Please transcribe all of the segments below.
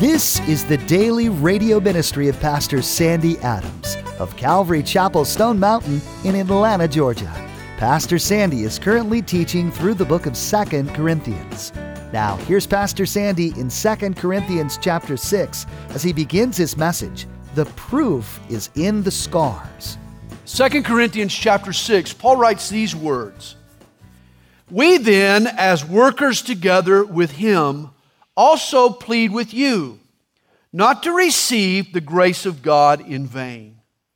This is the daily radio ministry of Pastor Sandy Adams of Calvary Chapel Stone Mountain in Atlanta, Georgia. Pastor Sandy is currently teaching through the book of 2 Corinthians. Now, here's Pastor Sandy in 2 Corinthians chapter 6 as he begins his message, The Proof is in the Scars. 2 Corinthians chapter 6, Paul writes these words, "We then, as workers together with him, also plead with you, not to receive the grace of God in vain.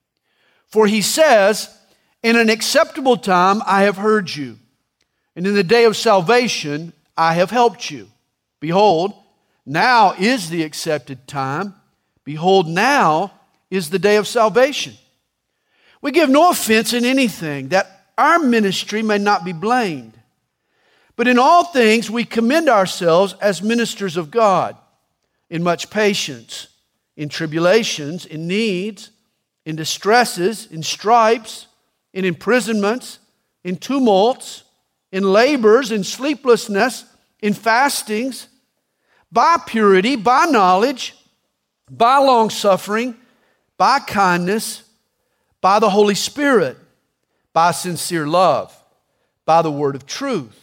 For he says, in an acceptable time I have heard you, and in the day of salvation I have helped you. Behold, now is the accepted time. Behold, now is the day of salvation. We give no offense in anything, that our ministry may not be blamed. But in all things we commend ourselves as ministers of God, in much patience, in tribulations, in needs, in distresses, in stripes, in imprisonments, in tumults, in labors, in sleeplessness, in fastings, by purity, by knowledge, by long-suffering, by kindness, by the Holy Spirit, by sincere love, by the word of truth,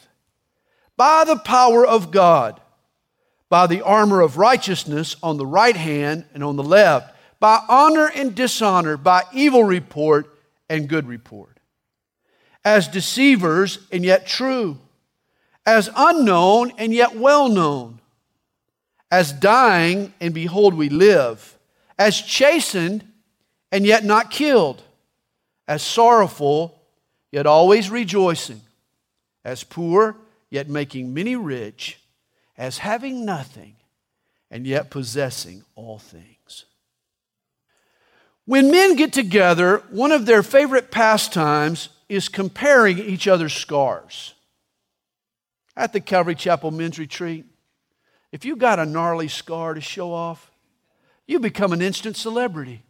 by the power of God, by the armor of righteousness on the right hand and on the left, by honor and dishonor, by evil report and good report, as deceivers and yet true, as unknown and yet well known, as dying and behold we live, as chastened and yet not killed, as sorrowful yet always rejoicing, as poor yet making many rich, as having nothing, and yet possessing all things." When men get together, one of their favorite pastimes is comparing each other's scars. At the Calvary Chapel Men's Retreat, if you got a gnarly scar to show off, you become an instant celebrity.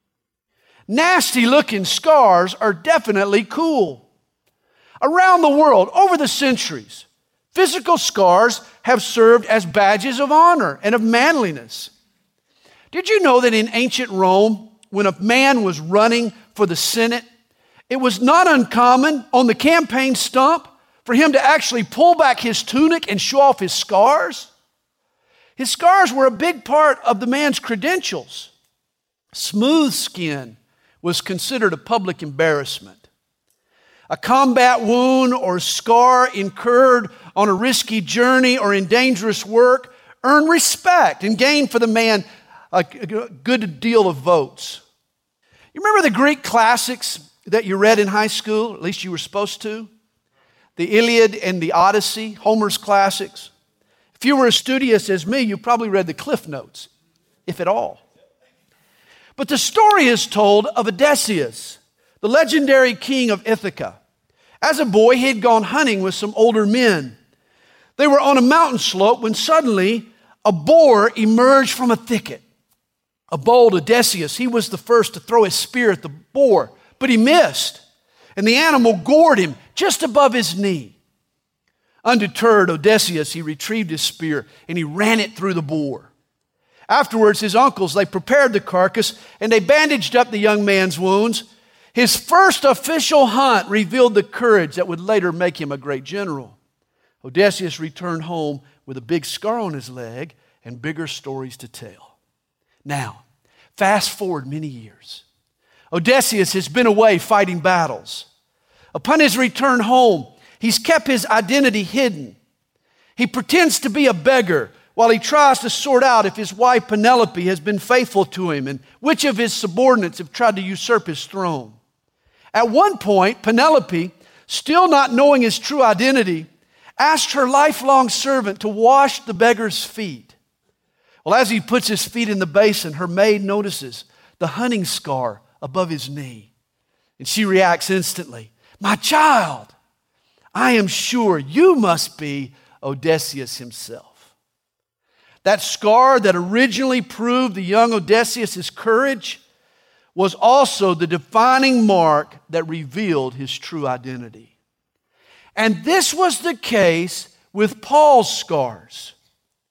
Nasty-looking scars are definitely cool. Around the world, over the centuries, physical scars have served as badges of honor and of manliness. Did you know that in ancient Rome, when a man was running for the Senate, it was not uncommon on the campaign stump for him to actually pull back his tunic and show off his scars? His scars were a big part of the man's credentials. Smooth skin was considered a public embarrassment. A combat wound or scar incurred on a risky journey or in dangerous work earned respect and gained for the man a good deal of votes. You remember the Greek classics that you read in high school? At least you were supposed to. The Iliad and the Odyssey, Homer's classics. If you were as studious as me, you probably read the Cliff Notes, if at all. But the story is told of Odysseus, the legendary king of Ithaca. As a boy, he had gone hunting with some older men. They were on a mountain slope when suddenly a boar emerged from a thicket. A bold Odysseus, he was the first to throw his spear at the boar, but he missed, and the animal gored him just above his knee. Undeterred, Odysseus, he retrieved his spear and he ran it through the boar. Afterwards, his uncles, they prepared the carcass and they bandaged up the young man's wounds. His first official hunt revealed the courage that would later make him a great general. Odysseus returned home with a big scar on his leg and bigger stories to tell. Now, fast forward many years. Odysseus has been away fighting battles. Upon his return home, he's kept his identity hidden. He pretends to be a beggar while he tries to sort out if his wife Penelope has been faithful to him and which of his subordinates have tried to usurp his throne. At one point, Penelope, still not knowing his true identity, asked her lifelong servant to wash the beggar's feet. Well, as he puts his feet in the basin, her maid notices the hunting scar above his knee. And she reacts instantly, "My child, I am sure you must be Odysseus himself." That scar that originally proved the young Odysseus' courage was also the defining mark that revealed his true identity. And this was the case with Paul's scars.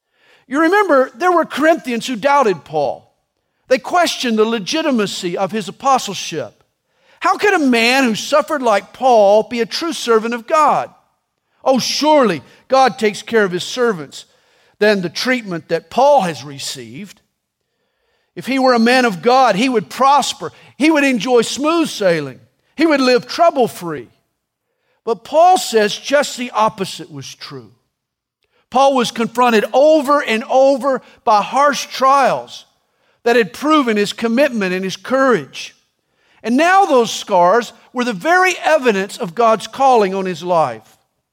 You remember, there were Corinthians who doubted Paul. They questioned the legitimacy of his apostleship. How could a man who suffered like Paul be a true servant of God? Oh, surely God takes care of his servants than the treatment that Paul has received. If he were a man of God, he would prosper. He would enjoy smooth sailing. He would live trouble-free. But Paul says just the opposite was true. Paul was confronted over and over by harsh trials that had proven his commitment and his courage. And now those scars were the very evidence of God's calling on his life.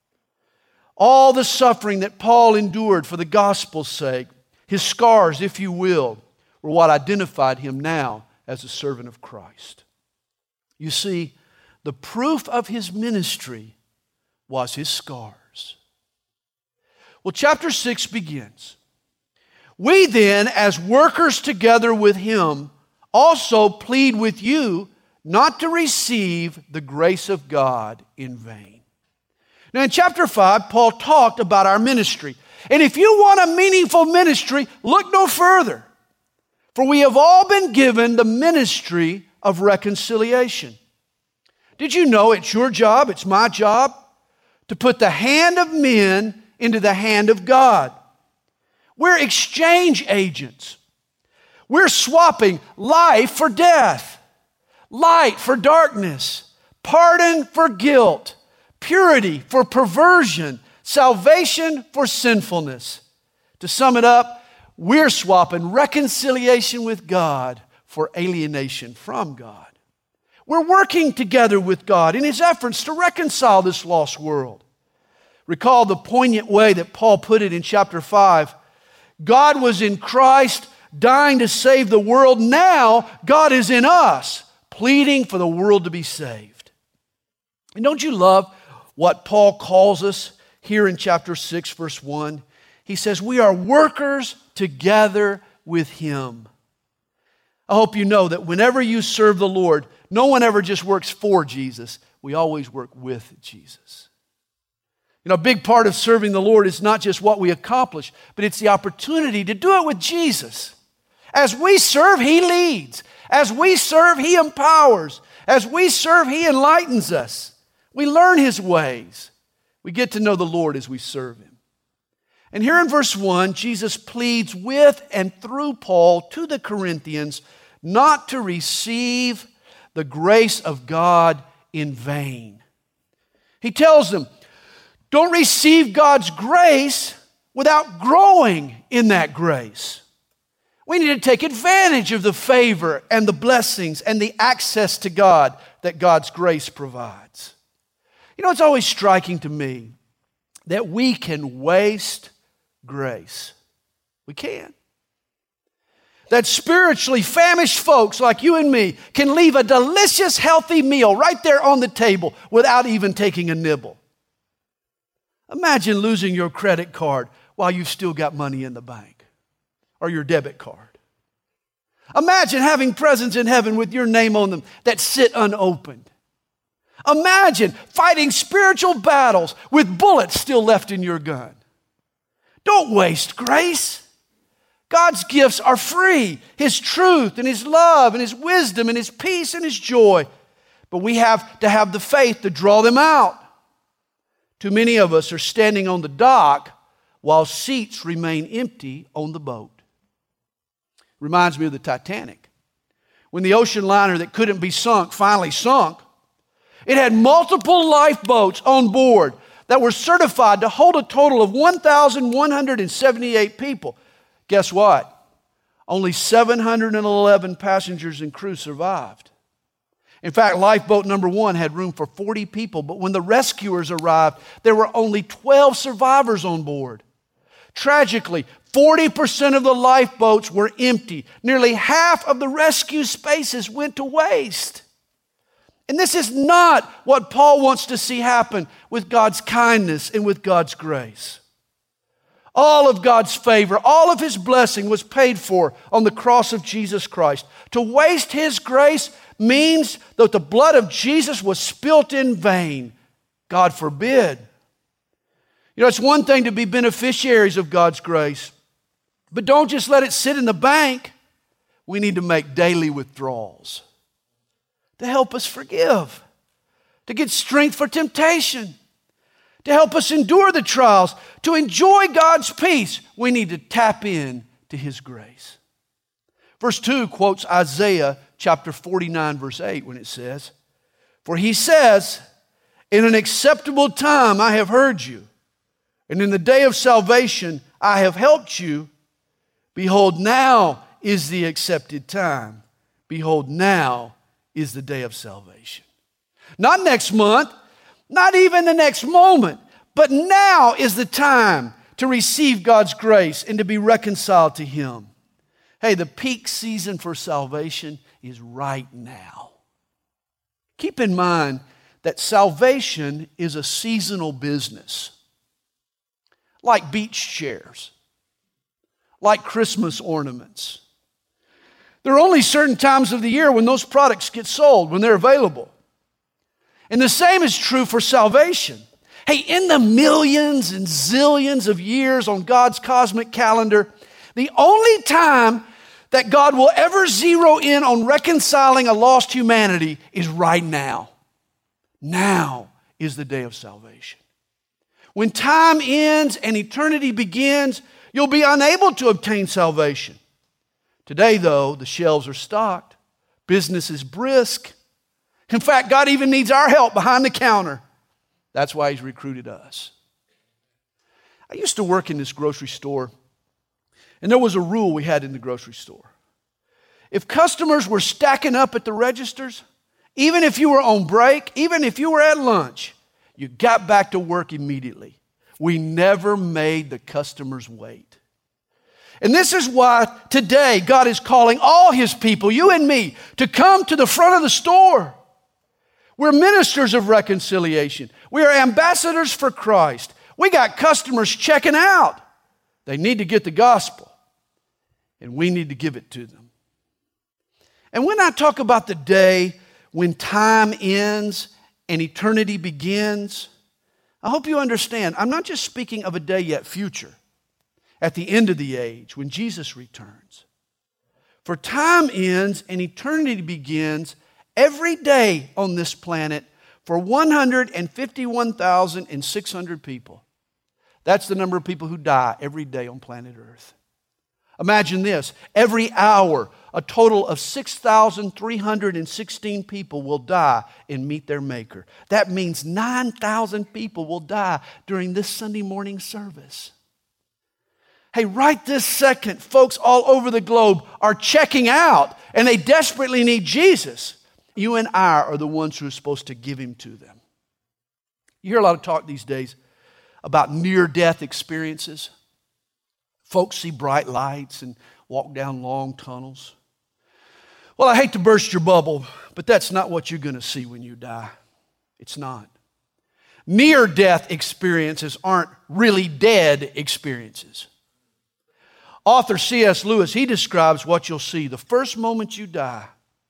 All the suffering that Paul endured for the gospel's sake, his scars, if you will, were what identified him now as a servant of Christ. You see, the proof of his ministry was his scars. Well, chapter 6 begins. We then, as workers together with him, also plead with you not to receive the grace of God in vain. Now, in chapter 5, Paul talked about our ministry. And if you want a meaningful ministry, look no further. For we have all been given the ministry of reconciliation. Did you know it's your job, it's my job, to put the hand of men into the hand of God? We're exchange agents. We're swapping life for death, light for darkness, pardon for guilt, purity for perversion, salvation for sinfulness. To sum it up, we're swapping reconciliation with God for alienation from God. We're working together with God in his efforts to reconcile this lost world. Recall the poignant way that Paul put it in chapter 5. God was in Christ, dying to save the world. Now God is in us, pleading for the world to be saved. And don't you love what Paul calls us here in chapter 6, verse 1? He says, we are workers together with him. I hope you know that whenever you serve the Lord, no one ever just works for Jesus. We always work with Jesus. You know, a big part of serving the Lord is not just what we accomplish, but it's the opportunity to do it with Jesus. As we serve, he leads. As we serve, he empowers. As we serve, he enlightens us. We learn his ways. We get to know the Lord as we serve him. And here in verse 1, Jesus pleads with and through Paul to the Corinthians not to receive the grace of God in vain. He tells them, don't receive God's grace without growing in that grace. We need to take advantage of the favor and the blessings and the access to God that God's grace provides. You know, it's always striking to me that we can waste grace. We can. That spiritually famished folks like you and me can leave a delicious, healthy meal right there on the table without even taking a nibble. Imagine losing your credit card while you've still got money in the bank, or your debit card. Imagine having presents in heaven with your name on them that sit unopened. Imagine fighting spiritual battles with bullets still left in your gun. Don't waste grace. God's gifts are free. His truth and his love and his wisdom and his peace and his joy. But we have to have the faith to draw them out. Too many of us are standing on the dock while seats remain empty on the boat. Reminds me of the Titanic. When the ocean liner that couldn't be sunk finally sunk, it had multiple lifeboats on board that were certified to hold a total of 1,178 people. Guess what? Only 711 passengers and crew survived. In fact, lifeboat number 1 had room for 40 people, but when the rescuers arrived, there were only 12 survivors on board. Tragically, 40% of the lifeboats were empty. Nearly half of the rescue spaces went to waste. And this is not what Paul wants to see happen with God's kindness and with God's grace. All of God's favor, all of his blessing was paid for on the cross of Jesus Christ. To waste his grace means that the blood of Jesus was spilt in vain. God forbid. You know, it's one thing to be beneficiaries of God's grace, But don't just let it sit in the bank. We need to make daily withdrawals to help us forgive, to get strength for temptation, to help us endure the trials, to enjoy God's peace. We need to tap in to His grace. Verse 2 quotes Isaiah chapter 49, verse 8, when it says, "For He says, in an acceptable time I have heard you, and in the day of salvation I have helped you. Behold, now is the accepted time. Behold, now is the day of salvation." Not next month, not even the next moment, but now is the time to receive God's grace and to be reconciled to Him. Hey, the peak season for salvation is right now. Keep in mind that salvation is a seasonal business, like beach chairs, like Christmas ornaments. There are only certain times of the year when those products get sold, when they're available. And the same is true for salvation. Hey, in the millions and zillions of years on God's cosmic calendar, the only time that God will ever zero in on reconciling a lost humanity is right now. Now is the day of salvation. When time ends and eternity begins, you'll be unable to obtain salvation. Today, though, the shelves are stocked. Business is brisk. In fact, God even needs our help behind the counter. That's why He's recruited us. I used to work in this grocery store, and there was a rule we had in the grocery store. If customers were stacking up at the registers, even if you were on break, even if you were at lunch, you got back to work immediately. We never made the customers wait. And this is why today God is calling all His people, you and me, to come to the front of the store. We're ministers of reconciliation. We are ambassadors for Christ. We got customers checking out. They need to get the gospel, and we need to give it to them. And when I talk about the day when time ends and eternity begins, I hope you understand, I'm not just speaking of a day yet future, at the end of the age, when Jesus returns. For time ends and eternity begins every day on this planet for 151,600 people. That's the number of people who die every day on planet Earth. Imagine this, every hour, a total of 6,316 people will die and meet their Maker. That means 9,000 people will die during this Sunday morning service. Hey, right this second, folks all over the globe are checking out, and they desperately need Jesus. You and I are the ones who are supposed to give Him to them. You hear a lot of talk these days about near-death experiences. Folks see bright lights and walk down long tunnels. Well, I hate to burst your bubble, but that's not what you're going to see when you die. It's not. Near-death experiences aren't really dead experiences. Author C.S. Lewis, he describes what you'll see the first moment you die.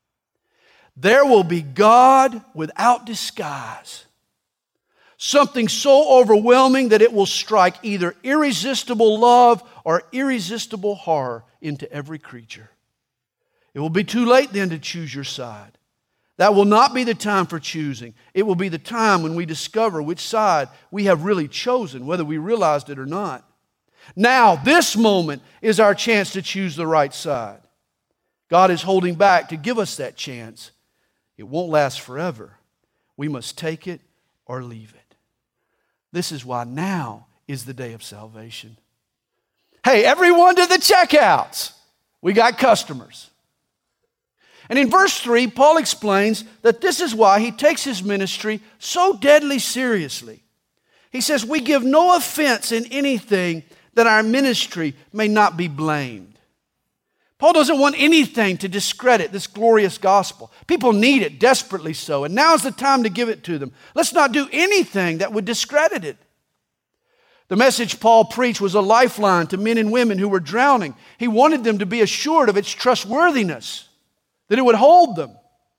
There will be God without disguise. Something so overwhelming that it will strike either irresistible love or irresistible horror into every creature. It will be too late then to choose your side. That will not be the time for choosing. It will be the time when we discover which side we have really chosen, whether we realized it or not. Now, this moment is our chance to choose the right side. God is holding back to give us that chance. It won't last forever. We must take it or leave it. This is why now is the day of salvation. Hey, everyone to the checkouts. We got customers. And in verse 3, Paul explains that this is why he takes his ministry so deadly seriously. He says, we give no offense in anything that our ministry may not be blamed. Paul doesn't want anything to discredit this glorious gospel. People need it desperately so, and now's the time to give it to them. Let's not do anything that would discredit it. The message Paul preached was a lifeline to men and women who were drowning. He wanted them to be assured of its trustworthiness, that it would hold them.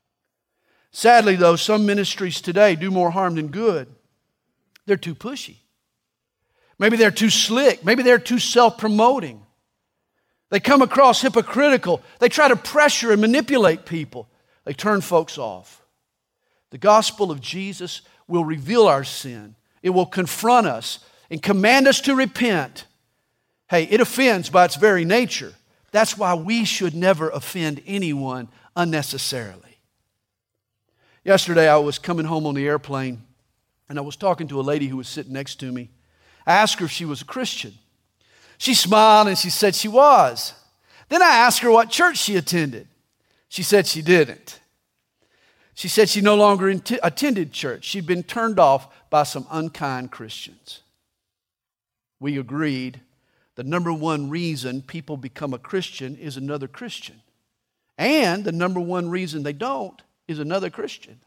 Sadly, though, some ministries today do more harm than good. They're too pushy. Maybe they're too slick. Maybe they're too self-promoting. They come across hypocritical. They try to pressure and manipulate people. They turn folks off. The gospel of Jesus will reveal our sin. It will confront us and command us to repent. Hey, it offends by its very nature. That's why we should never offend anyone unnecessarily. Yesterday, I was coming home on the airplane, and I was talking to a lady who was sitting next to me. I asked her if she was a Christian. She smiled and she said she was. Then I asked her what church she attended. She said she didn't. She said she no longer attended church. She'd been turned off by some unkind Christians. We agreed the number one reason people become a Christian is another Christian. And the number one reason they don't is another Christian.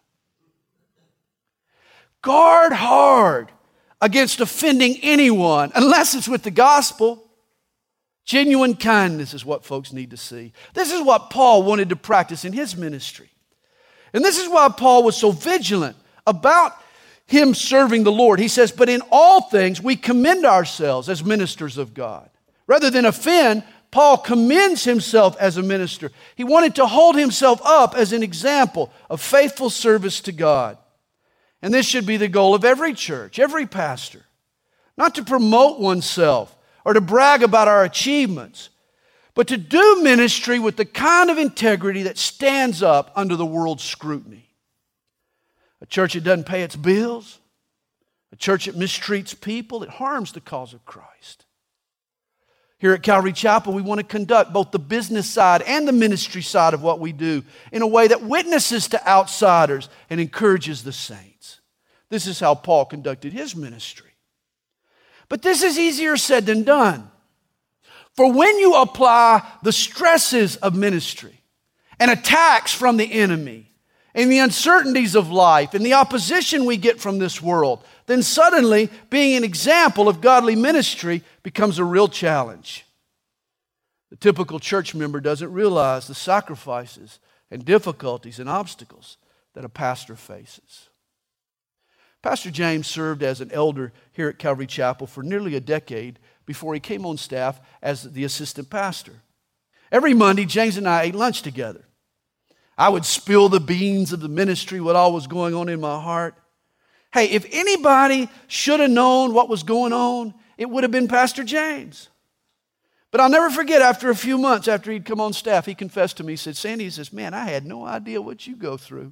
Guard hard against offending anyone unless it's with the gospel. Genuine kindness is what folks need to see. This is what Paul wanted to practice in his ministry. And this is why Paul was so vigilant about him serving the Lord. He says, but in all things we commend ourselves as ministers of God. Rather than offend, Paul commends himself as a minister. He wanted to hold himself up as an example of faithful service to God. And this should be the goal of every church, every pastor. Not to promote oneself or to brag about our achievements, but to do ministry with the kind of integrity that stands up under the world's scrutiny. A church that doesn't pay its bills, a church that mistreats people, it harms the cause of Christ. Here at Calvary Chapel, we want to conduct both the business side and the ministry side of what we do in a way that witnesses to outsiders and encourages the saints. This is how Paul conducted his ministry. But this is easier said than done. For when you apply the stresses of ministry and attacks from the enemy and the uncertainties of life and the opposition we get from this world, then suddenly being an example of godly ministry becomes a real challenge. The typical church member doesn't realize the sacrifices and difficulties and obstacles that a pastor faces. Pastor James served as an elder here at Calvary Chapel for nearly a decade before he came on staff as the assistant pastor. Every Monday, James and I ate lunch together. I would spill the beans of the ministry, what all was going on in my heart. Hey, if anybody should have known what was going on, it would have been Pastor James. But I'll never forget, after a few months after he'd come on staff, he confessed to me, he said, Sandy, he says, man, I had no idea what you go through.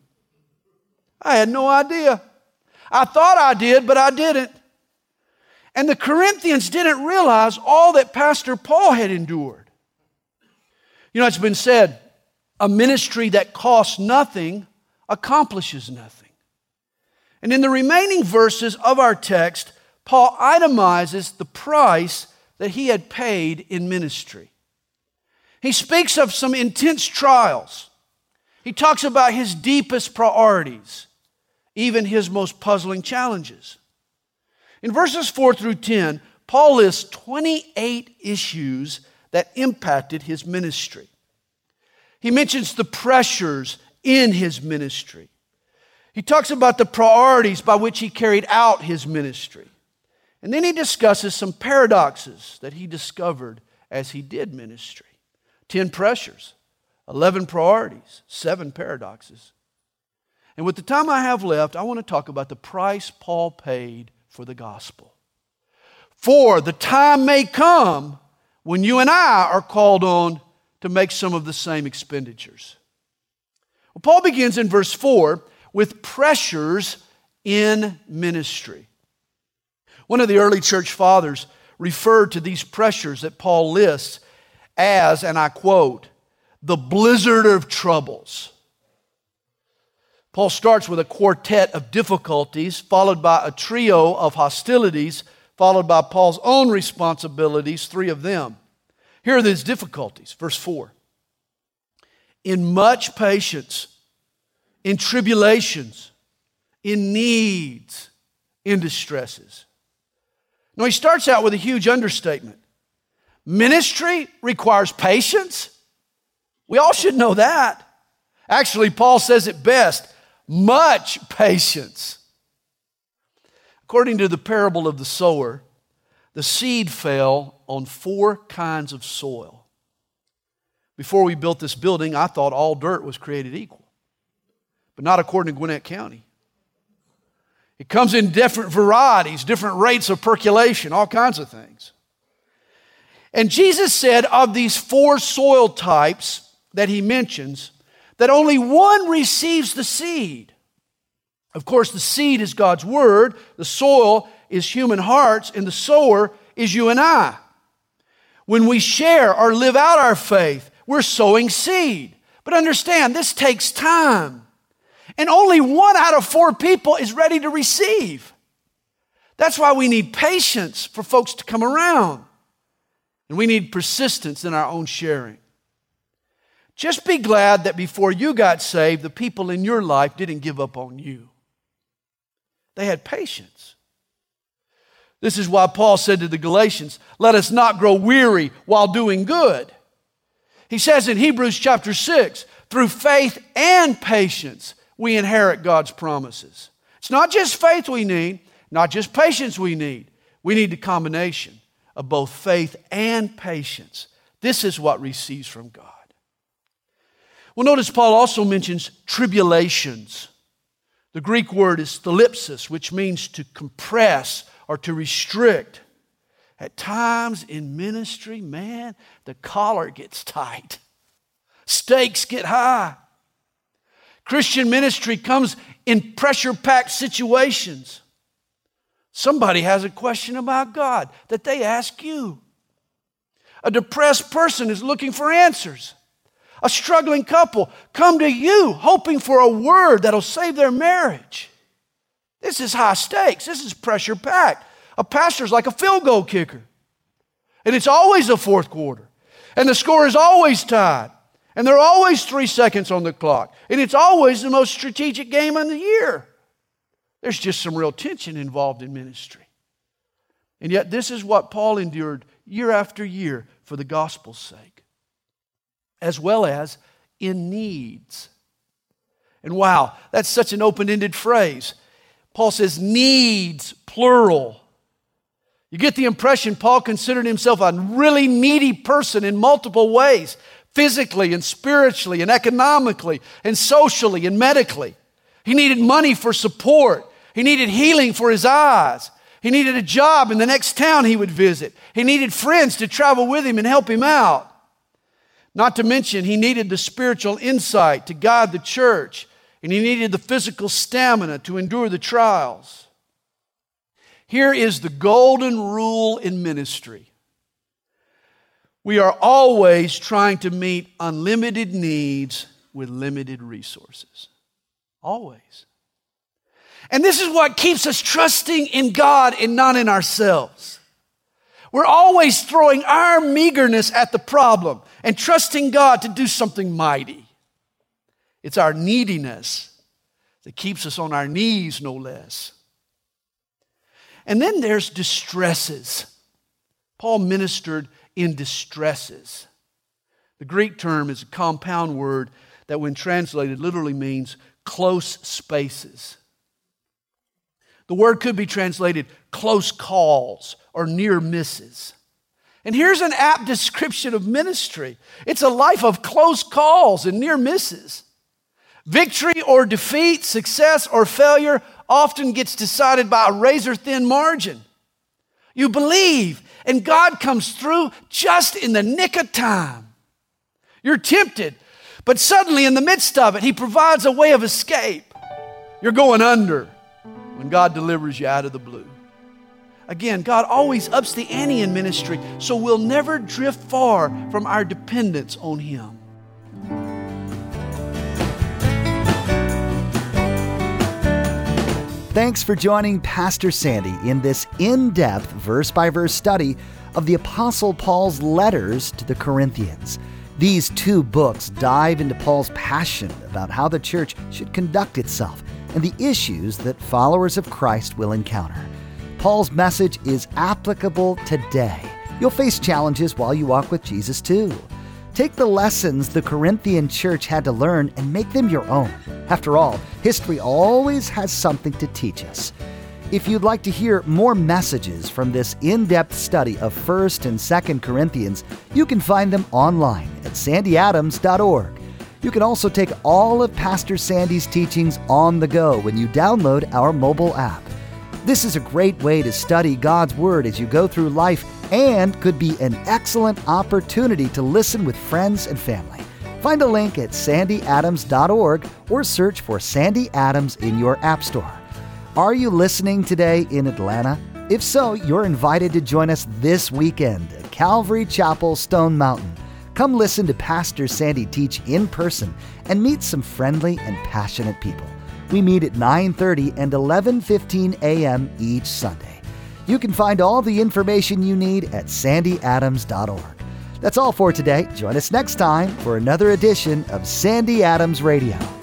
I had no idea. I thought I did, but I didn't. And the Corinthians didn't realize all that Pastor Paul had endured. You know, it's been said, a ministry that costs nothing accomplishes nothing. And in the remaining verses of our text, Paul itemizes the price that he had paid in ministry. He speaks of some intense trials. He talks about his deepest priorities, even his most puzzling challenges. In verses 4 through 10, Paul lists 28 issues that impacted his ministry. He mentions the pressures in his ministry. He talks about the priorities by which he carried out his ministry. And then he discusses some paradoxes that he discovered as he did ministry. 10 pressures, 11 priorities, 7 paradoxes. And with the time I have left, I want to talk about the price Paul paid for the gospel. For the time may come when you and I are called on to make some of the same expenditures. Well, Paul begins in verse 4 with pressures in ministry. One of the early church fathers referred to these pressures that Paul lists as, and I quote, the blizzard of troubles. Paul starts with a quartet of difficulties, followed by a trio of hostilities, followed by Paul's own responsibilities, 3 of them. Here are these difficulties. Verse 4. In much patience, in tribulations, in needs, in distresses. Now he starts out with a huge understatement. Ministry requires patience. We all should know that. Actually, Paul says it best, much patience. According to the parable of the sower, the seed fell on 4 kinds of soil. Before we built this building, I thought all dirt was created equal. But not according to Gwinnett County. It comes in different varieties, different rates of percolation, all kinds of things. And Jesus said of these 4 soil types that he mentions, that only one receives the seed. Of course, the seed is God's word, the soil is human hearts, and the sower is you and I. When we share or live out our faith, we're sowing seed. But understand, this takes time. And only 1 out of 4 people is ready to receive. That's why we need patience for folks to come around. And we need persistence in our own sharing. Just be glad that before you got saved, the people in your life didn't give up on you. They had patience. This is why Paul said to the Galatians, let us not grow weary while doing good. He says in Hebrews chapter 6, through faith and patience, we inherit God's promises. It's not just faith we need, not just patience we need. We need the combination of both faith and patience. This is what receives from God. Well, notice Paul also mentions tribulations. The Greek word is thalipsis, which means to compress or to restrict. At times in ministry, man, the collar gets tight. Stakes get high. Christian ministry comes in pressure-packed situations. Somebody has a question about God that they ask you. A depressed person is looking for answers. A struggling couple come to you hoping for a word that'll save their marriage. This is high stakes. This is pressure-packed. A pastor's like a field goal kicker. And it's always the fourth quarter. And the score is always tied. And there are always 3 seconds on the clock. And it's always the most strategic game of the year. There's just some real tension involved in ministry. And yet this is what Paul endured year after year for the gospel's sake. As well as in needs. And wow, that's such an open-ended phrase. Paul says needs, plural. You get the impression Paul considered himself a really needy person in multiple ways. Physically and spiritually and economically and socially and medically. He needed money for support. He needed healing for his eyes. He needed a job in the next town he would visit. He needed friends to travel with him and help him out. Not to mention, he needed the spiritual insight to guide the church, and he needed the physical stamina to endure the trials. Here is the golden rule in ministry. We are always trying to meet unlimited needs with limited resources. Always. And this is what keeps us trusting in God and not in ourselves. We're always throwing our meagerness at the problem and trusting God to do something mighty. It's our neediness that keeps us on our knees, no less. And then there's distresses. Paul ministered in distresses. The Greek term is a compound word that when translated literally means close spaces. The word could be translated close calls or near misses. And here's an apt description of ministry. It's a life of close calls and near misses. Victory or defeat, success or failure often gets decided by a razor-thin margin. You believe, and God comes through just in the nick of time. You're tempted, but suddenly in the midst of it, He provides a way of escape. You're going under when God delivers you out of the blue. Again, God always ups the ante in ministry, so we'll never drift far from our dependence on Him. Thanks for joining Pastor Sandy in this in-depth verse-by-verse study of the Apostle Paul's letters to the Corinthians. These 2 books dive into Paul's passion about how the church should conduct itself and the issues that followers of Christ will encounter. Paul's message is applicable today. You'll face challenges while you walk with Jesus too. Take the lessons the Corinthian church had to learn and make them your own. After all, history always has something to teach us. If you'd like to hear more messages from this in-depth study of 1st and 2nd Corinthians, you can find them online at sandyadams.org. You can also take all of Pastor Sandy's teachings on the go when you download our mobile app. This is a great way to study God's Word as you go through life and could be an excellent opportunity to listen with friends and family. Find a link at sandyadams.org or search for Sandy Adams in your app store. Are you listening today in Atlanta? If so, you're invited to join us this weekend at Calvary Chapel, Stone Mountain. Come listen to Pastor Sandy teach in person and meet some friendly and passionate people. We meet at 9:30 and 11:15 a.m. each Sunday. You can find all the information you need at sandyadams.org. That's all for today. Join us next time for another edition of Sandy Adams Radio.